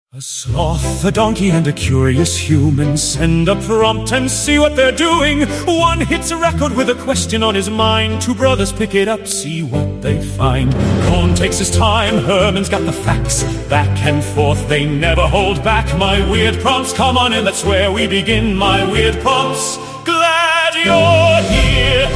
A sloth, a donkey, and a curious human send a prompt and see what they're doing. One hits a record with a question on his mind. Two brothers pick it up, see what they find. Cohn takes his time, Herman's got the facts. Back and forth, they never hold back. My weird prompts, come on in, that's where we begin. My weird prompts, glad you're here.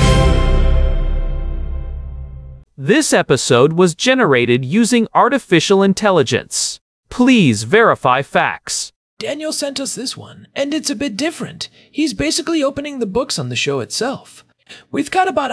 This episode was generated using artificial intelligence. Please verify facts. Daniel sent us this one, and it's a bit different. He's basically opening the books on the show itself. We've got about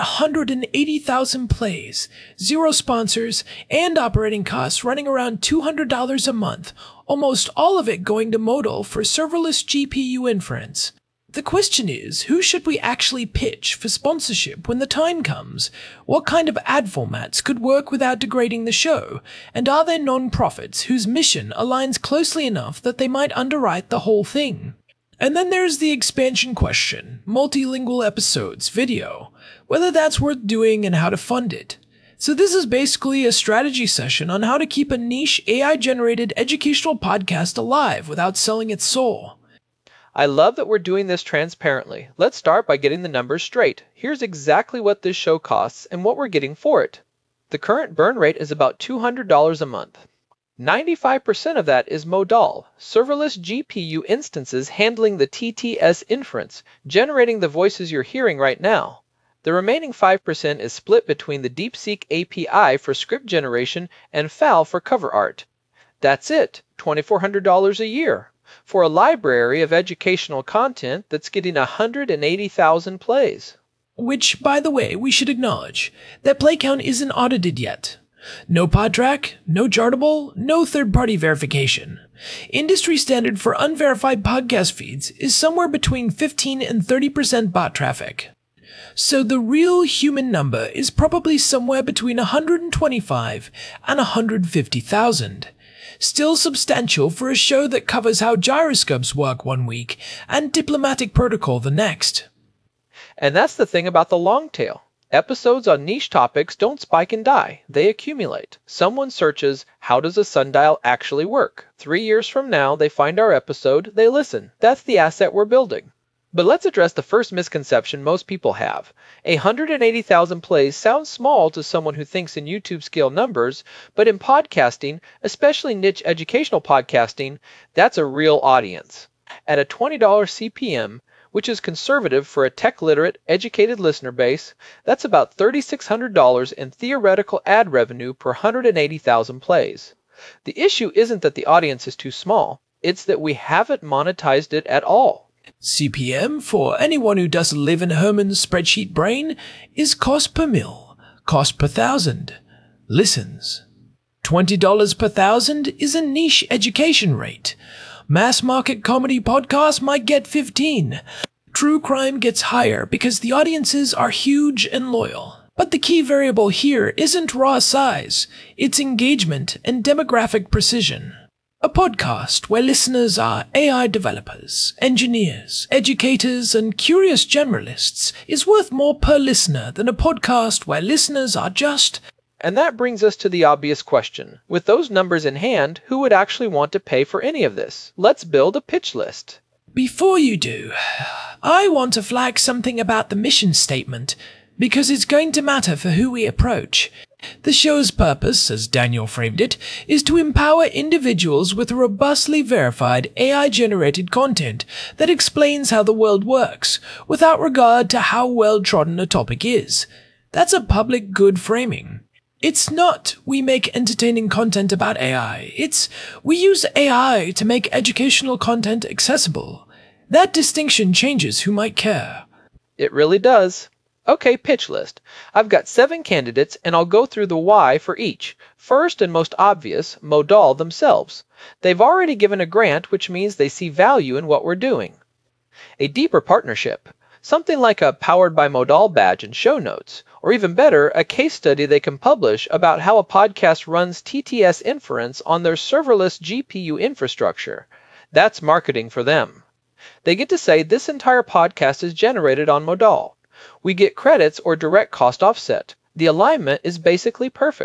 180,000 plays, 0 sponsors, and operating costs running around $200 a month, almost all of it going to Modal for serverless GPU inference. The question is, who should we actually pitch for sponsorship when the time comes? What kind of ad formats could work without degrading the show? And are there non-profits whose mission aligns closely enough that they might underwrite the whole thing? And then there's the expansion question, multilingual episodes, video, whether that's worth doing and how to fund it. So this is basically a strategy session on how to keep a niche AI-generated educational podcast alive without selling its soul. I love that we're doing this transparently. Let's start by getting the numbers straight. Here's exactly what this show costs and what we're getting for it. The current burn rate is about $200 a month. 95% of that is Modal, serverless GPU instances handling the TTS inference, generating the voices you're hearing right now. The remaining 5% is split between the DeepSeek API for script generation and FAL for cover art. That's it, $2,400 a year, for a library of educational content that's getting 180,000 plays. Which, by the way, we should acknowledge, that play count isn't audited yet. No PodTrack, no Chartable, no third-party verification. Industry standard for unverified podcast feeds is somewhere between 15 and 30% bot traffic. So the real human number is probably somewhere between 125 and 150,000. Still substantial for a show that covers how gyroscopes work one week and diplomatic protocol the next. And that's the thing about the long tail. Episodes on niche topics don't spike and die, they accumulate. Someone searches, how does a sundial actually work? 3 years from now, they find our episode, they listen. That's the asset we're building. But let's address the first misconception most people have. 180,000 plays sounds small to someone who thinks in YouTube scale numbers, but in podcasting, especially niche educational podcasting, that's a real audience. At a $20 CPM, which is conservative for a tech-literate, educated listener base, that's about $3,600 in theoretical ad revenue per 180,000 plays. The issue isn't that the audience is too small, it's that we haven't monetized it at all. CPM, for anyone who doesn't live in Herman's spreadsheet brain, is cost per mil, cost per thousand, listens. $20 per thousand is a niche education rate. Mass market comedy podcasts might get 15. True crime gets higher because the audiences are huge and loyal. But the key variable here isn't raw size, it's engagement and demographic precision. A podcast where listeners are AI developers, engineers, educators, and curious generalists is worth more per listener than a podcast where listeners are just... And that brings us to the obvious question. With those numbers in hand, who would actually want to pay for any of this? Let's build a pitch list. Before you do, I want to flag something about the mission statement, because it's going to matter for who we approach. The show's purpose, as Daniel framed it, is to empower individuals with robustly verified AI-generated content that explains how the world works, without regard to how well-trodden a topic is. That's a public good framing. It's not we make entertaining content about AI, it's we use AI to make educational content accessible. That distinction changes who might care. It really does. Okay, pitch list. I've got 7 candidates and I'll go through the why for each. First and most obvious, Modal themselves. They've already given a grant, which means they see value in what we're doing. A deeper partnership. Something like a Powered by Modal badge and show notes. Or even better, a case study they can publish about how a podcast runs TTS inference on their serverless GPU infrastructure. That's marketing for them. They get to say this entire podcast is generated on Modal. We get credits or direct cost offset. The alignment is basically perfect.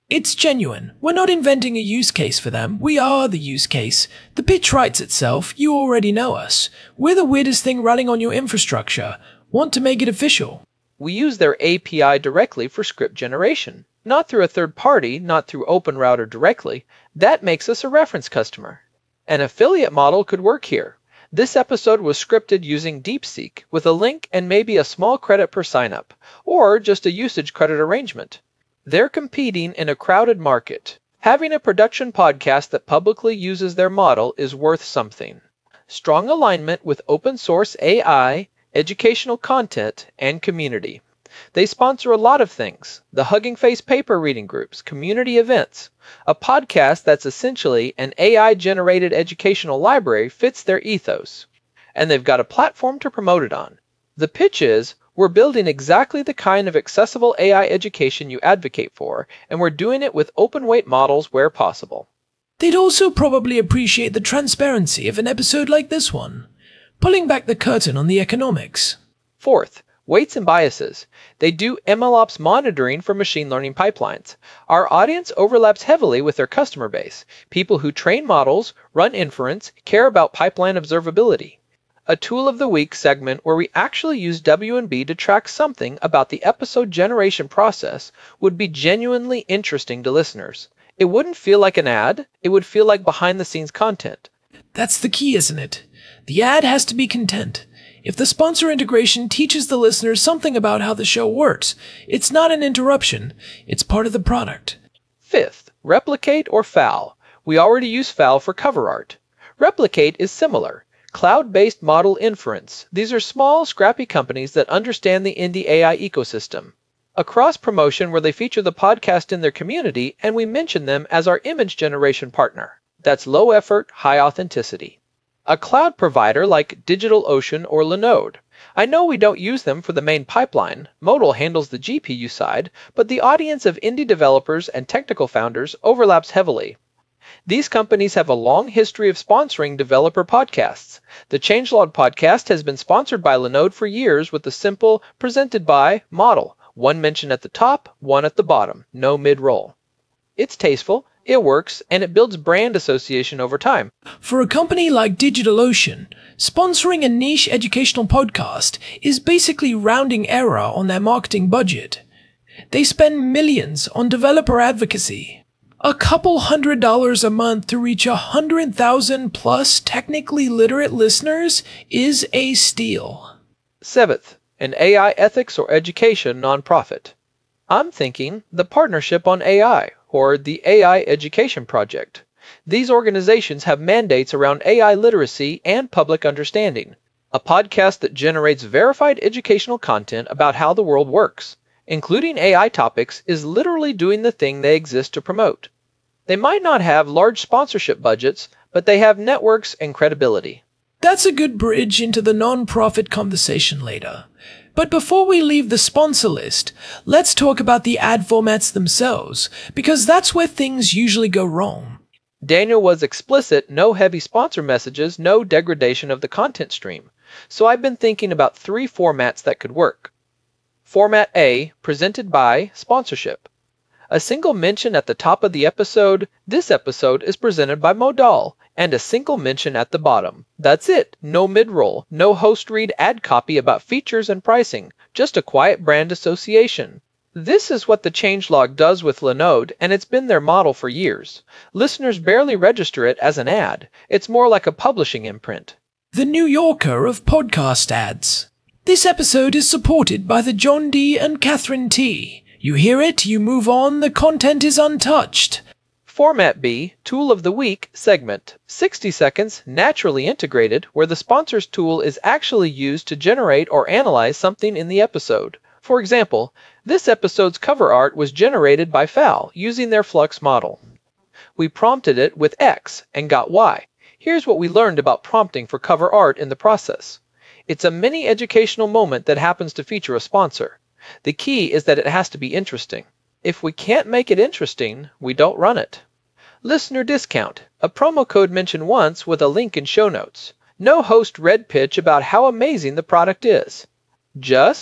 It's genuine. We're not inventing a use case for them. We are the use case. The pitch writes itself. You already know us. We're the weirdest thing running on your infrastructure. Want to make it official. We use their API directly for script generation, not through a third party, not through OpenRouter directly. That makes us a reference customer. An affiliate model could work here. This episode was scripted using DeepSeek with a link and maybe a small credit per sign-up, or just a usage credit arrangement. They're competing in a crowded market. Having a production podcast that publicly uses their model is worth something. Strong alignment with open source AI, educational content, and community. They sponsor a lot of things: the Hugging Face paper reading groups, community events. A podcast that's essentially an AI-generated educational library fits their ethos. And they've got a platform to promote it on. The pitch is, we're building exactly the kind of accessible AI education you advocate for, and we're doing it with open-weight models where possible. They'd also probably appreciate the transparency of an episode like this one, pulling back the curtain on the economics. Fourth, weights and biases. They do MLOps monitoring for machine learning pipelines. Our audience overlaps heavily with their customer base, people who train models, run inference, care about pipeline observability. A Tool of the Week segment where we actually use W&B to track something about the episode generation process would be genuinely interesting to listeners. It wouldn't feel like an ad, it would feel like behind-the-scenes content. That's the key, isn't it? The ad has to be content. If the sponsor integration teaches the listeners something about how the show works, it's not an interruption, it's part of the product. Fifth, replicate or FAL. We already use FAL for cover art. Replicate is similar. Cloud-based model inference. These are small, scrappy companies that understand the indie AI ecosystem. A cross-promotion where they feature the podcast in their community and we mention them as our image generation partner. That's low effort, high authenticity. A cloud provider like DigitalOcean or Linode. I know we don't use them for the main pipeline. Modal handles the GPU side, but the audience of indie developers and technical founders overlaps heavily. These companies have a long history of sponsoring developer podcasts. The Changelog podcast has been sponsored by Linode for years with the simple presented by model. One mention at the top, one at the bottom. No mid-roll. It's tasteful, it works, and it builds brand association over time. For a company like DigitalOcean, sponsoring a niche educational podcast is basically rounding error on their marketing budget. They spend millions on developer advocacy. A couple $100 a month to reach 100,000 plus technically literate listeners is a steal. Seventh, an AI ethics or education nonprofit. I'm thinking the Partnership on AI, or the AI Education Project. These organizations have mandates around AI literacy and public understanding. A podcast that generates verified educational content about how the world works, including AI topics, is literally doing the thing they exist to promote. They might not have large sponsorship budgets, but they have networks and credibility. That's a good bridge into the non-profit conversation later. But before we leave the sponsor list, let's talk about the ad formats themselves, because that's where things usually go wrong. Daniel was explicit, no heavy sponsor messages, no degradation of the content stream. So I've been thinking about 3 formats that could work. Format A, presented by sponsorship. A single mention at the top of the episode, this episode is presented by Modal, and a single mention at the bottom. That's it. No mid-roll, no host read ad copy about features and pricing, just a quiet brand association. This is what the Changelog does with Linode, and it's been their model for years. Listeners barely register it as an ad. It's more like a publishing imprint. The New Yorker of podcast ads. This episode is supported by the John D. and Catherine T. You hear it, you move on, the content is untouched. Format B, Tool of the Week segment. 60 seconds, naturally integrated, where the sponsor's tool is actually used to generate or analyze something in the episode. For example, this episode's cover art was generated by FAL using their Flux model. We prompted it with X and got Y. Here's what we learned about prompting for cover art in the process. It's a mini educational moment that happens to feature a sponsor. The key is that it has to be interesting. If we can't make it interesting, we don't run it. Listener discount, a promo code mentioned once with a link in show notes. No host read pitch about how amazing the product is. Just,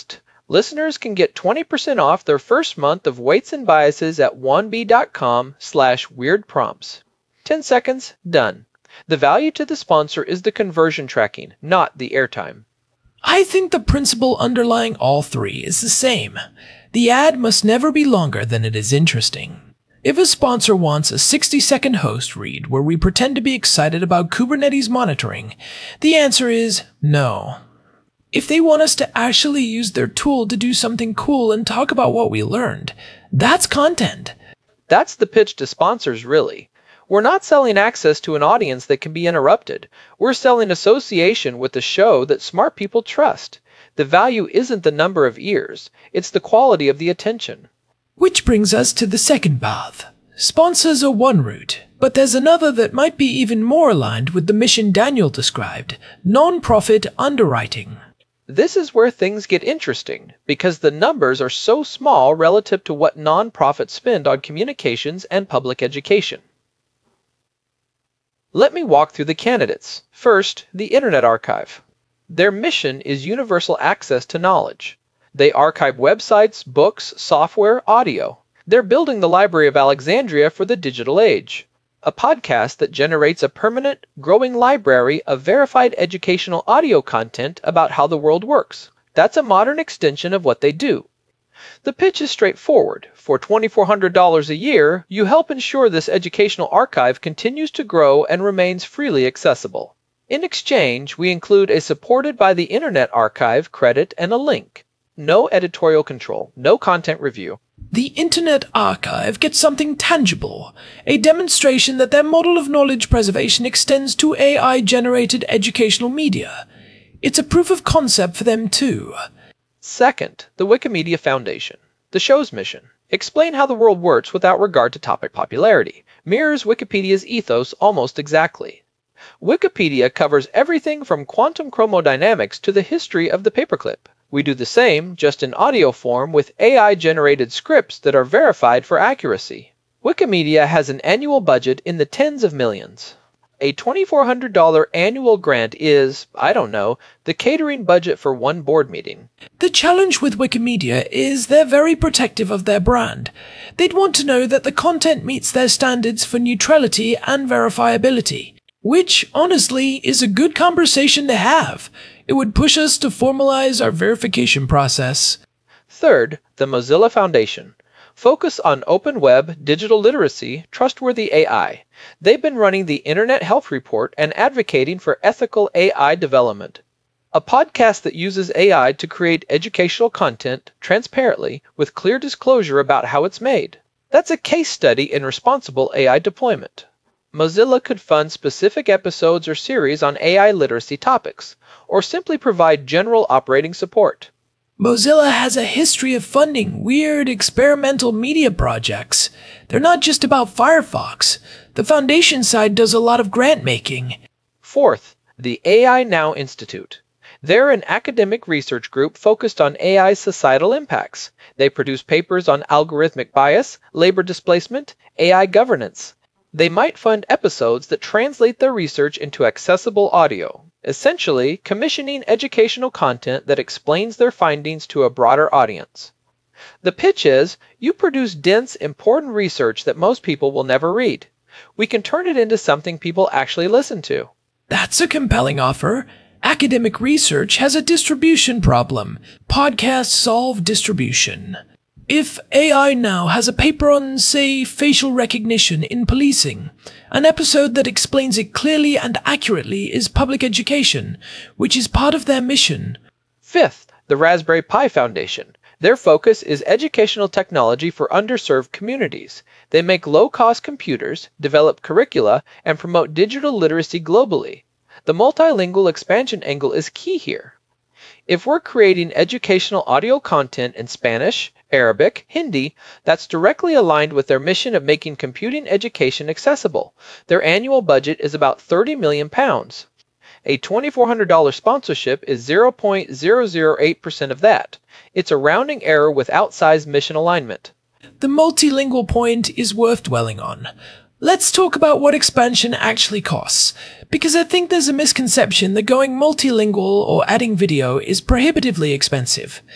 Listeners can get 20% off their first month of Weights and Biases at 1b.com/weirdprompts. 10 seconds, done. The value to the sponsor is the conversion tracking, not the airtime. I think the principle underlying all three is the same. The ad must never be longer than it is interesting. If a sponsor wants a 60-second host read where we pretend to be excited about Kubernetes monitoring, the answer is no. If they want us to actually use their tool to do something cool and talk about what we learned, that's content. That's the pitch to sponsors, really. We're not selling access to an audience that can be interrupted. We're selling association with a show that smart people trust. The value isn't the number of ears, it's the quality of the attention. Which brings us to the second path. Sponsors are one route, but there's another that might be even more aligned with the mission Daniel described, non-profit underwriting. This is where things get interesting, because the numbers are so small relative to what non-profits spend on communications and public education. Let me walk through the candidates. First, the Internet Archive. Their mission is universal access to knowledge. They archive websites, books, software, audio. They're building the Library of Alexandria for the digital age, a podcast that generates a permanent, growing library of verified educational audio content about how the world works. That's a modern extension of what they do. The pitch is straightforward. For $2,400 a year, you help ensure this educational archive continues to grow and remains freely accessible. In exchange, we include a supported by the Internet Archive credit and a link. No editorial control, no content review. The Internet Archive gets something tangible, a demonstration that their model of knowledge preservation extends to AI-generated educational media. It's a proof of concept for them too. Second, the Wikimedia Foundation. The show's mission. Explain how the world works without regard to topic popularity. Mirrors Wikipedia's ethos almost exactly. Wikipedia covers everything from quantum chromodynamics to the history of the paperclip. We do the same, just in audio form, with AI-generated scripts that are verified for accuracy. Wikimedia has an annual budget in the tens of millions. A $2,400 annual grant is, I don't know, the catering budget for one board meeting. The challenge with Wikimedia is they're very protective of their brand. They'd want to know that the content meets their standards for neutrality and verifiability, which, honestly, is a good conversation to have. It would push us to formalize our verification process. Third, the Mozilla Foundation. Focus on open web, digital literacy, trustworthy AI. They've been running the Internet Health Report and advocating for ethical AI development. A podcast that uses AI to create educational content transparently with clear disclosure about how it's made. That's a case study in responsible AI deployment. Mozilla could fund specific episodes or series on AI literacy topics, or simply provide general operating support. Mozilla has a history of funding weird experimental media projects. They're not just about Firefox. The Foundation side does a lot of grant making. Fourth, the AI Now Institute. They're an academic research group focused on AI's societal impacts. They produce papers on algorithmic bias, labor displacement, AI governance. They might fund episodes that translate their research into accessible audio, essentially commissioning educational content that explains their findings to a broader audience. The pitch is, you produce dense, important research that most people will never read. We can turn it into something people actually listen to. That's a compelling offer. Academic research has a distribution problem. Podcasts solve distribution. If AI Now has a paper on, say, facial recognition in policing, an episode that explains it clearly and accurately is public education, which is part of their mission. Fifth, the Raspberry Pi Foundation. Their focus is educational technology for underserved communities. They make low-cost computers, develop curricula, and promote digital literacy globally. The multilingual expansion angle is key here. If we're creating educational audio content in Spanish, Arabic, Hindi, that's directly aligned with their mission of making computing education accessible. Their annual budget is about £30 million. A $2,400 sponsorship is 0.008% of that. It's a rounding error with outsized mission alignment. The multilingual point is worth dwelling on. Let's talk about what expansion actually costs, because I think there's a misconception that going multilingual or adding video is prohibitively expensive.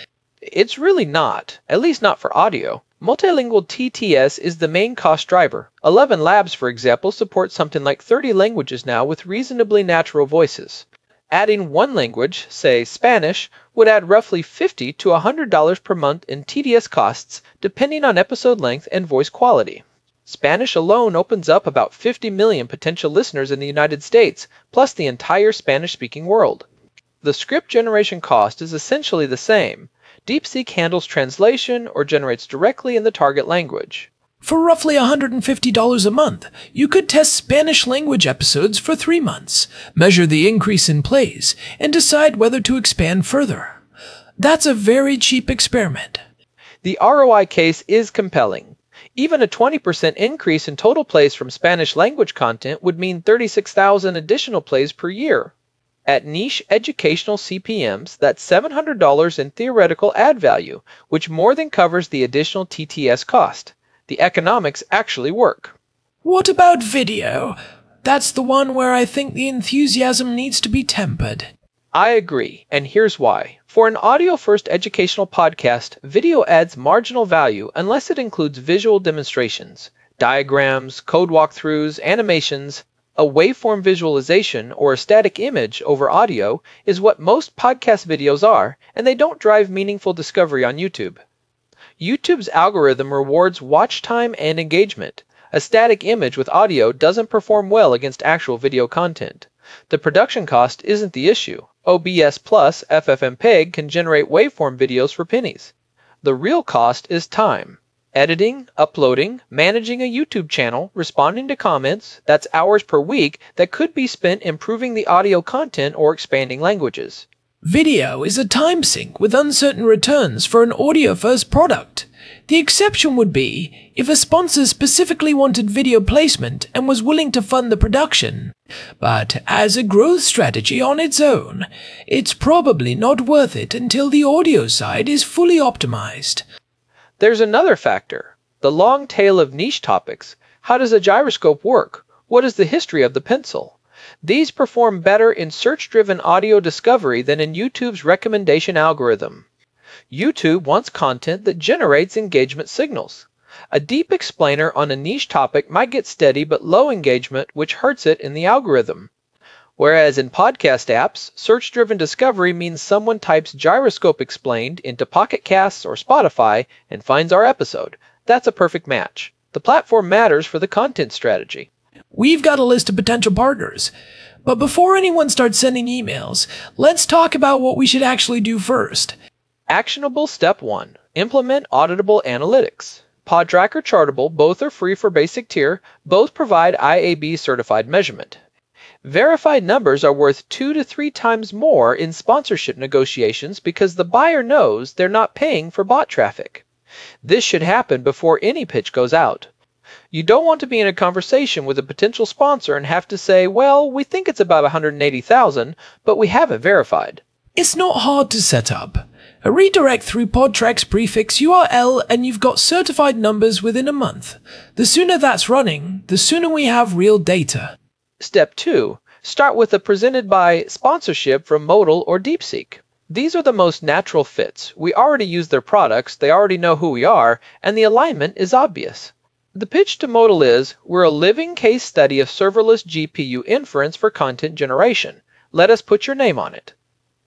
It's really not, at least not for audio. Multilingual TTS is the main cost driver. 11 Labs, for example, supports something like 30 languages now with reasonably natural voices. Adding one language, say Spanish, would add roughly $50 to $100 per month in TDS costs, depending on episode length and voice quality. Spanish alone opens up about 50 million potential listeners in the United States, plus the entire Spanish-speaking world. The script generation cost is essentially the same. DeepSeek handles translation or generates directly in the target language. For roughly $150 a month, you could test Spanish language episodes for 3 months, measure the increase in plays, and decide whether to expand further. That's a very cheap experiment. The ROI case is compelling. Even a 20% increase in total plays from Spanish language content would mean 36,000 additional plays per year. At niche educational CPMs, that's $700 in theoretical ad value, which more than covers the additional TTS cost. The economics actually work. What about video? That's the one where I think the enthusiasm needs to be tempered. I agree, and here's why. For an audio-first educational podcast, video adds marginal value unless it includes visual demonstrations, diagrams, code walkthroughs, animations. A waveform visualization or a static image over audio is what most podcast videos are, and they don't drive meaningful discovery on YouTube. YouTube's algorithm rewards watch time and engagement. A static image with audio doesn't perform well against actual video content. The production cost isn't the issue. OBS Plus FFmpeg can generate waveform videos for pennies. The real cost is time. Editing, uploading, managing a YouTube channel, responding to comments, that's hours per week that could be spent improving the audio content or expanding languages. Video is a time sink with uncertain returns for an audio-first product. The exception would be if a sponsor specifically wanted video placement and was willing to fund the production. But as a growth strategy on its own, it's probably not worth it until the audio side is fully optimized. There's another factor, the long tail of niche topics. How does a gyroscope work? What is the history of the pencil? These perform better in search-driven audio discovery than in YouTube's recommendation algorithm. YouTube wants content that generates engagement signals. A deep explainer on a niche topic might get steady but low engagement, which hurts it in the algorithm. Whereas in podcast apps, search-driven discovery means someone types Gyroscope Explained into Pocket Casts or Spotify and finds our episode. That's a perfect match. The platform matters for the content strategy. We've got a list of potential partners. But before anyone starts sending emails, let's talk about what we should actually do first. Actionable Step 1. Implement auditable analytics. Podtrac or Chartable, both are free for basic tier. Both provide IAB certified measurement. Verified numbers are worth 2 to 3 times more in sponsorship negotiations because the buyer knows they're not paying for bot traffic. This should happen before any pitch goes out. You don't want to be in a conversation with a potential sponsor and have to say, well, we think it's about 180,000, but we haven't verified. It's not hard to set up. A redirect through Podtrac's prefix URL and you've got certified numbers within a month. The sooner that's running, the sooner we have real data. Step 2. Start with a presented by sponsorship from Modal or DeepSeek. These are the most natural fits. We already use their products, they already know who we are, and the alignment is obvious. The pitch to Modal is, we're a living case study of serverless GPU inference for content generation. Let us put your name on it.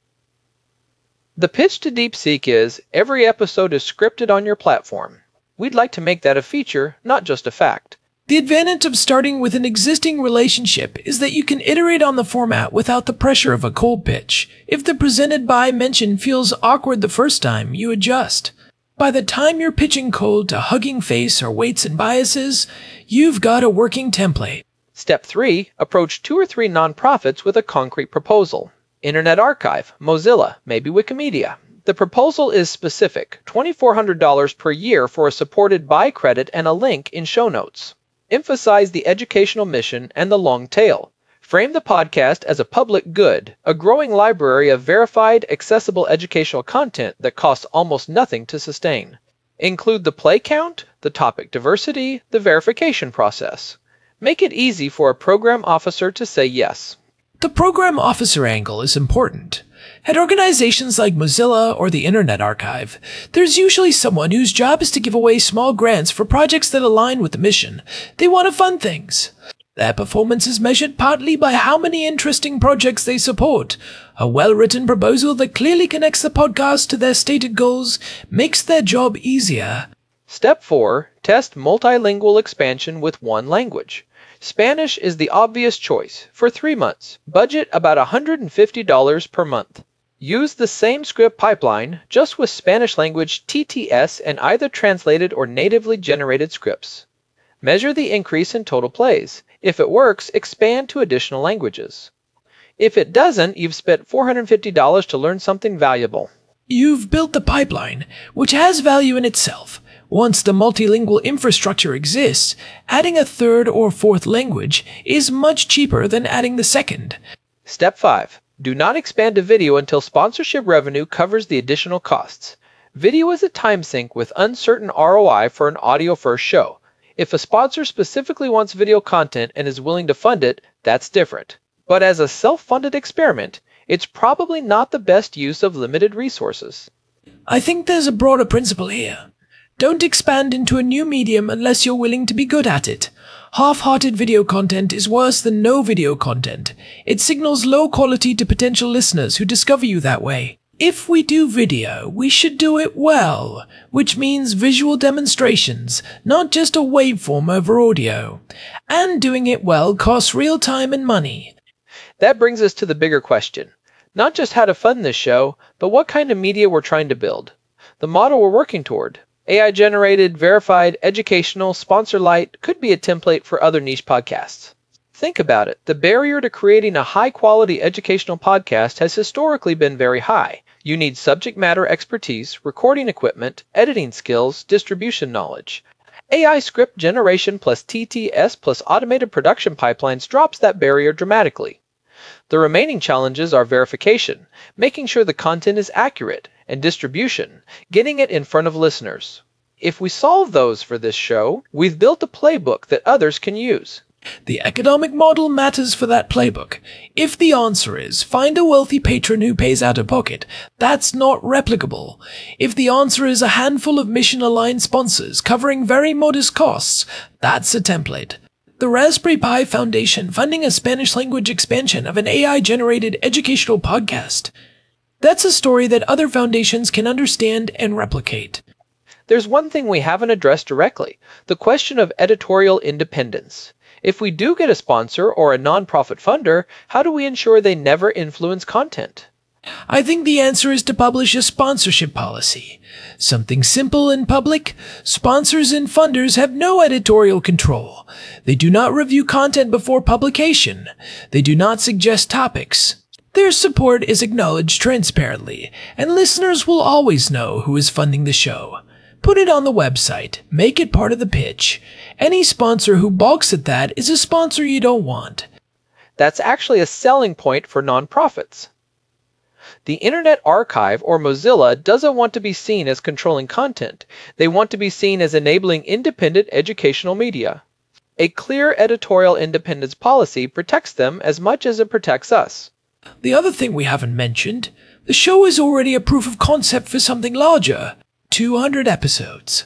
The pitch to DeepSeek is, every episode is scripted on your platform. We'd like to make that a feature, not just a fact. The advantage of starting with an existing relationship is that you can iterate on the format without the pressure of a cold pitch. If the presented by mention feels awkward the first time, you adjust. By the time you're pitching cold to Hugging Face or Weights and Biases, you've got a working template. Step 3. Approach 2 or 3 nonprofits with a concrete proposal. Internet Archive, Mozilla, maybe Wikimedia. The proposal is specific, $2,400 per year for a supported buy credit and a link in show notes. Emphasize the educational mission and the long tail. Frame the podcast as a public good, a growing library of verified, accessible educational content that costs almost nothing to sustain. Include the play count, the topic diversity, the verification process. Make it easy for a program officer to say yes. The program officer angle is important. At organizations like Mozilla or the Internet Archive, there's usually someone whose job is to give away small grants for projects that align with the mission. They want to fund things. Their performance is measured partly by how many interesting projects they support. A well-written proposal that clearly connects the podcast to their stated goals makes their job easier. Step 4. Test multilingual expansion with one language. Spanish is the obvious choice for 3 months. Budget about $150 per month. Use the same script pipeline, just with Spanish language TTS and either translated or natively generated scripts. Measure the increase in total plays. If it works, expand to additional languages. If it doesn't, you've spent $450 to learn something valuable. You've built the pipeline, which has value in itself. Once the multilingual infrastructure exists, adding a third or fourth language is much cheaper than adding the second. Step 5. Do not expand to video until sponsorship revenue covers the additional costs. Video is a time sink with uncertain ROI for an audio-first show. If a sponsor specifically wants video content and is willing to fund it, that's different. But as a self-funded experiment, it's probably not the best use of limited resources. I think there's a broader principle here. Don't expand into a new medium unless you're willing to be good at it. Half-hearted video content is worse than no video content. It signals low quality to potential listeners who discover you that way. If we do video, we should do it well, which means visual demonstrations, not just a waveform over audio. And doing it well costs real time and money. That brings us to the bigger question. Not just how to fund this show, but what kind of media we're trying to build. The model we're working toward. AI-generated, verified, educational, sponsor-light could be a template for other niche podcasts. Think about it. The barrier to creating a high-quality educational podcast has historically been very high. You need subject matter expertise, recording equipment, editing skills, distribution knowledge. AI script generation plus TTS plus automated production pipelines drops that barrier dramatically. The remaining challenges are verification, making sure the content is accurate, and distribution, getting it in front of listeners. If we solve those for this show, we've built a playbook that others can use. The economic model matters for that playbook. If the answer is, find a wealthy patron who pays out of pocket, that's not replicable. If the answer is a handful of mission-aligned sponsors covering very modest costs, that's a template. The Raspberry Pi Foundation funding a Spanish-language expansion of an AI-generated educational podcast. That's a story that other foundations can understand and replicate. There's one thing we haven't addressed directly, the question of editorial independence. If we do get a sponsor or a nonprofit funder, how do we ensure they never influence content? I think the answer is to publish a sponsorship policy. Something simple and public. Sponsors and funders have no editorial control. They do not review content before publication. They do not suggest topics. Their support is acknowledged transparently, and listeners will always know who is funding the show. Put it on the website. Make it part of the pitch. Any sponsor who balks at that is a sponsor you don't want. That's actually a selling point for nonprofits. The Internet Archive, or Mozilla, doesn't want to be seen as controlling content. They want to be seen as enabling independent educational media. A clear editorial independence policy protects them as much as it protects us. The other thing we haven't mentioned, the show is already a proof of concept for something larger. 200 episodes,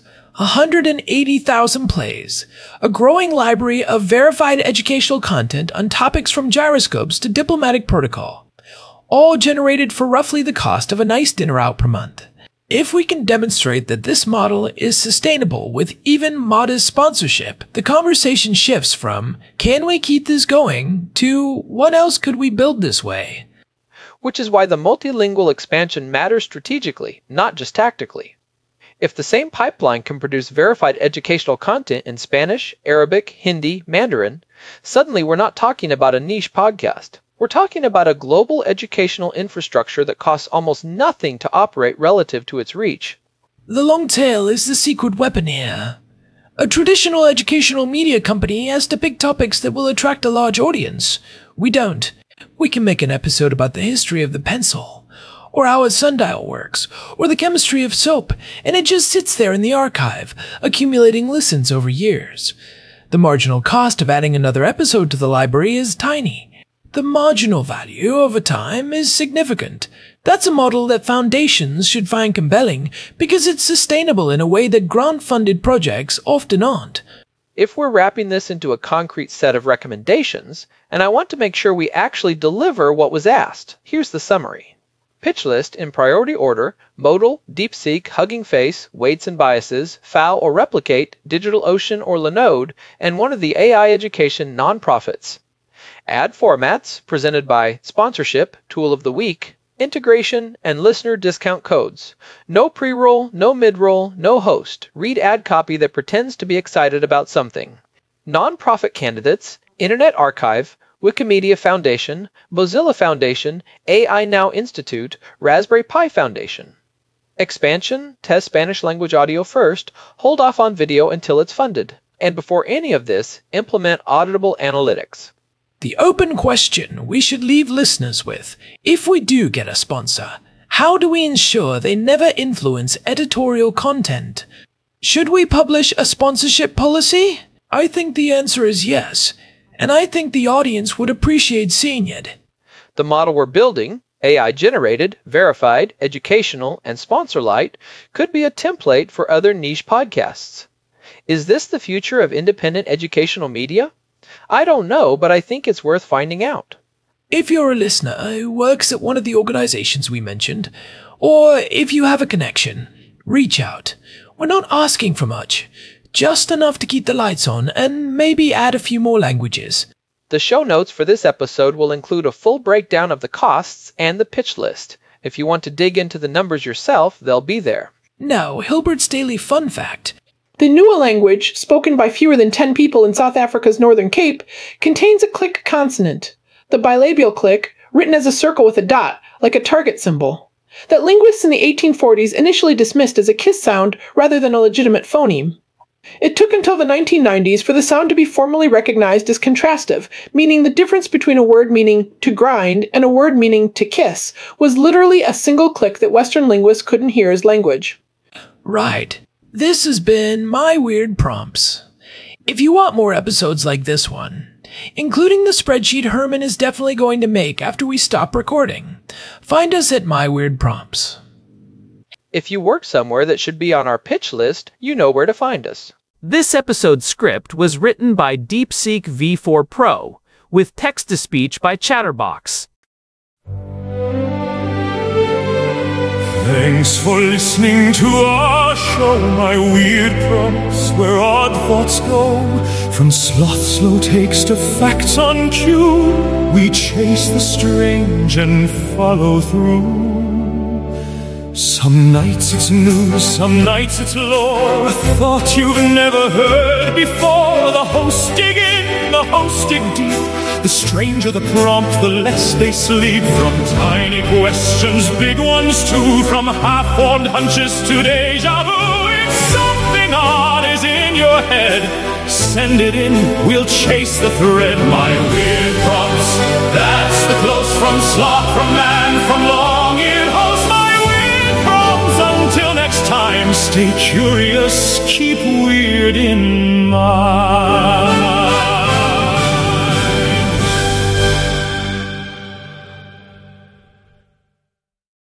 180,000 plays, a growing library of verified educational content on topics from gyroscopes to diplomatic protocol, all generated for roughly the cost of a nice dinner out per month. If we can demonstrate that this model is sustainable with even modest sponsorship, the conversation shifts from, can we keep this going, to, what else could we build this way? Which is why the multilingual expansion matters strategically, not just tactically. If the same pipeline can produce verified educational content in Spanish, Arabic, Hindi, Mandarin, suddenly we're not talking about a niche podcast. We're talking about a global educational infrastructure that costs almost nothing to operate relative to its reach. The long tail is the secret weapon here. A traditional educational media company has to pick topics that will attract a large audience. We don't. We can make an episode about the history of the pencil, or how a sundial works, or the chemistry of soap, and it just sits there in the archive, accumulating listens over years. The marginal cost of adding another episode to the library is tiny. The marginal value over time is significant. That's a model that foundations should find compelling because it's sustainable in a way that grant-funded projects often aren't. If we're wrapping this into a concrete set of recommendations, and I want to make sure we actually deliver what was asked, here's the summary. Pitch list in priority order: Modal, DeepSeek, Hugging Face, Weights and Biases, FAO or Replicate, DigitalOcean or Linode, and one of the AI education nonprofits. Add formats presented by Sponsorship, Tool of the Week, Integration, and Listener discount codes. No pre-roll, no mid-roll, no host. Read ad copy that pretends to be excited about something. Nonprofit candidates: Internet Archive, Wikimedia Foundation, Mozilla Foundation, AI Now Institute, Raspberry Pi Foundation. Expansion: test Spanish language audio first, hold off on video until it's funded. And before any of this, implement auditable analytics. The open question we should leave listeners with: if we do get a sponsor, how do we ensure they never influence editorial content? Should we publish a sponsorship policy? I think the answer is yes, and I think the audience would appreciate seeing it. The model we're building, AI-generated, verified, educational, and sponsor-light, could be a template for other niche podcasts. Is this the future of independent educational media? I don't know, but I think it's worth finding out. If you're a listener who works at one of the organizations we mentioned, or if you have a connection, reach out. We're not asking for much, just enough to keep the lights on and maybe add a few more languages. The show notes for this episode will include a full breakdown of the costs and the pitch list. If you want to dig into the numbers yourself, they'll be there. Now, Hilbert's Daily Fun Fact. The Nua language, spoken by fewer than 10 people in South Africa's Northern Cape, contains a click consonant, the bilabial click, written as a circle with a dot, like a target symbol, that linguists in the 1840s initially dismissed as a kiss sound rather than a legitimate phoneme. It took until the 1990s for the sound to be formally recognized as contrastive, meaning the difference between a word meaning to grind and a word meaning to kiss was literally a single click that Western linguists couldn't hear as language. Right. This has been My Weird Prompts. If you want more episodes like this one, including the spreadsheet Herman is definitely going to make after we stop recording, find us at My Weird Prompts. If you work somewhere that should be on our pitch list, you know where to find us. This episode's script was written by DeepSeek V4 Pro, with text-to-speech by Chatterbox. Thanks for listening to our show, My Weird Prompts, where odd thoughts go. From sloth slow takes to facts on cue, we chase the strange and follow through. Some nights it's news, some nights it's lore, a thought you've never heard before. The hosts dig in, the hosts dig deep. The stranger the prompt, the less they sleep. From tiny questions, big ones too, from half-formed hunches to deja vu. If something odd is in your head, send it in, we'll chase the thread. My Weird Prompts, that's the close from sloth, from man, from long-eared host. My Weird Prompts, until next time, stay curious, keep weird in mind.